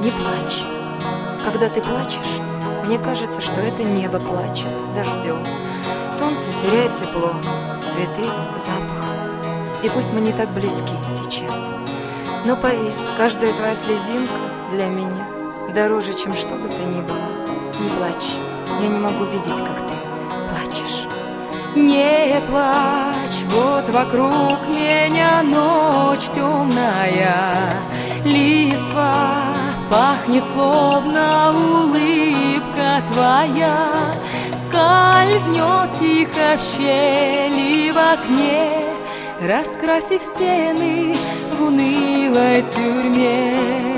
Не плачь. Когда ты плачешь, мне кажется, что это небо плачет дождем. Солнце теряет тепло, цветы — запах. И пусть мы не так близки сейчас, но поверь, каждая твоя слезинка для меня дороже, чем что бы то ни было. Не плачь, я не могу видеть, как ты плачешь. Не плачь, вот вокруг меня ночь темная, листва пахнет, словно улыбка твоя. Скользнет тихо в щели в окне, раскрасив стены в унылой тюрьме.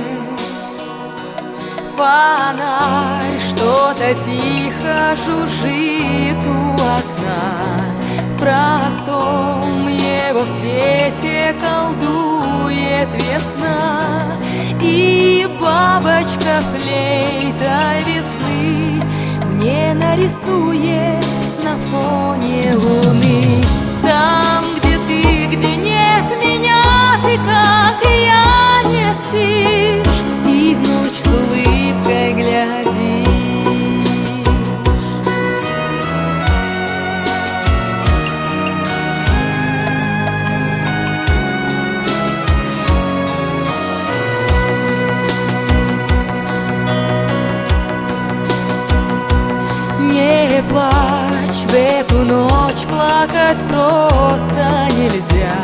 Фонарь что-то тихо жужжит у окна, в простом его свете колдует весна. И бабочка флейта весны мне нарисует на фоне луны. Там, где ты, где нет меня, ты, как и я, не спишь, и в ночь с улыбкой глядишь. Не плачь, в эту ночь плакать просто нельзя.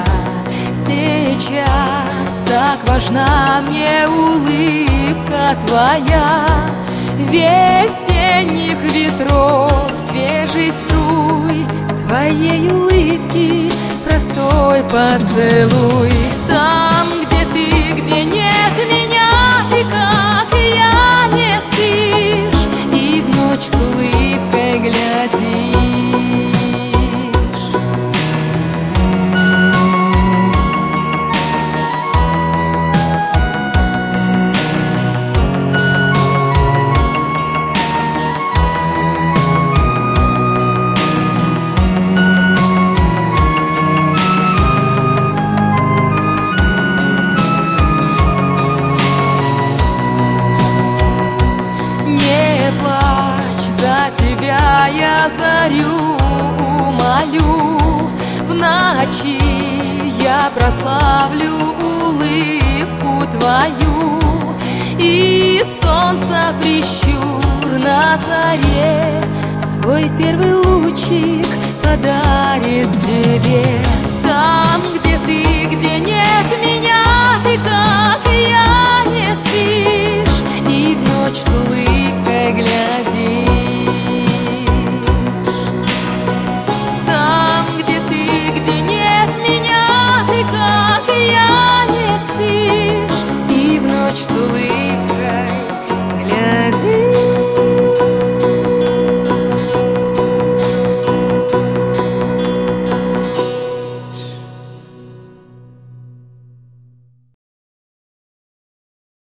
Сейчас так важна мне улыбка твоя. Весенних ветров, свежий струй твоей улыбки, простой поцелуй. Там, где ты, где нет меня, ты, как и я, не спишь, и в ночь с улыбкой глядишь. Я зарю умолю, в ночи я прославлю улыбку твою, и солнце прищур на заре свой первый лучик подарит тебе. Там, где ты, где нет меня, ты, как и я,